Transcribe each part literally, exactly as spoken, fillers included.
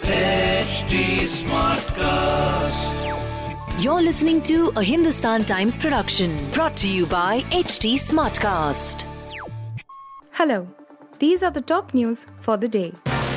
H T Smartcast. You're listening to a Hindustan Times production brought to you by H T Smartcast. Hello, these are the top news for the day.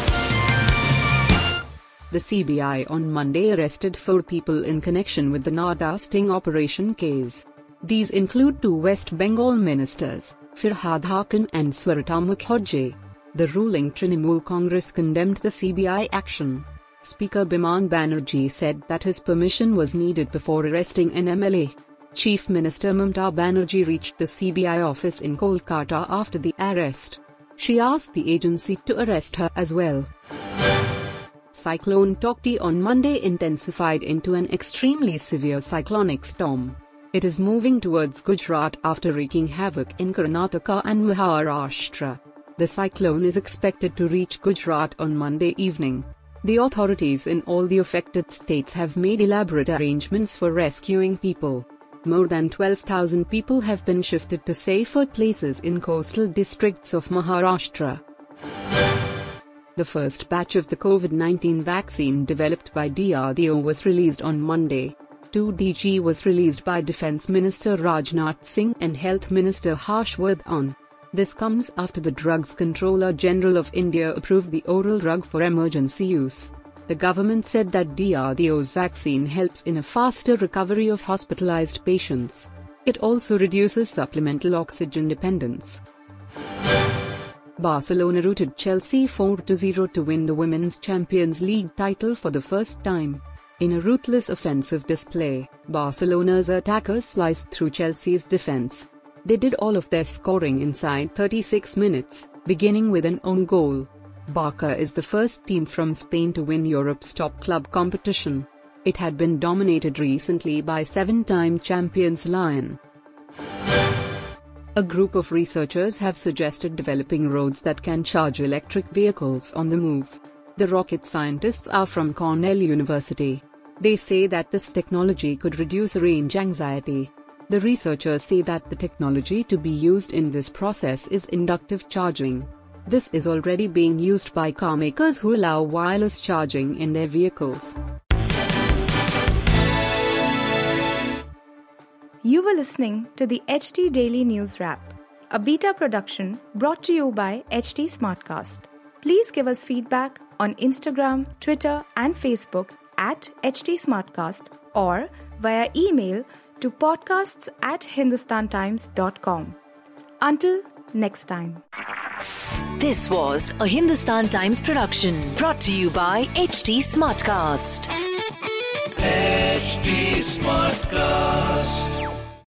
The C B I on Monday arrested four people in connection with the Nada sting operation case. These include two West Bengal ministers, Firhad Hakim and Swarata Mukherjee. The ruling Trinamool Congress condemned the C B I action. Speaker Biman Banerjee said that his permission was needed before arresting an M L A. Chief Minister Mamata Banerjee reached the C B I office in Kolkata after the arrest. She asked the agency to arrest her as well. Cyclone Tauktae on Monday intensified into an extremely severe cyclonic storm. It is moving towards Gujarat after wreaking havoc in Karnataka and Maharashtra. The cyclone is expected to reach Gujarat on Monday evening. The authorities in all the affected states have made elaborate arrangements for rescuing people. More than twelve thousand people have been shifted to safer places in coastal districts of Maharashtra. The first batch of the COVID nineteen vaccine developed by D R D O was released on Monday. two D G was released by Defence Minister Rajnath Singh and Health Minister Harsh Vardhan. This comes after the Drugs Controller General of India approved the oral drug for emergency use. The government said that D R D O's vaccine helps in a faster recovery of hospitalized patients. It also reduces supplemental oxygen dependence. Barcelona routed Chelsea four to zero to win the Women's Champions League title for the first time. In a ruthless offensive display, Barcelona's attackers sliced through Chelsea's defense. They did all of their scoring inside thirty-six minutes, beginning with an own goal. Barca is the first team from Spain to win Europe's top club competition. It had been dominated recently by seven-time champions Lyon. A group of researchers have suggested developing roads that can charge electric vehicles on the move. The rocket scientists are from Cornell University. They say that this technology could reduce range anxiety. The researchers say that the technology to be used in this process is inductive charging. This is already being used by car makers who allow wireless charging in their vehicles. You were listening to the H T Daily News Wrap, a beta production brought to you by H T Smartcast. Please give us feedback on Instagram, Twitter and Facebook at H T Smartcast or via email to podcasts at hindustantimes dot com. Until next time. This was a Hindustan Times production brought to you by H T Smartcast. H T Smartcast.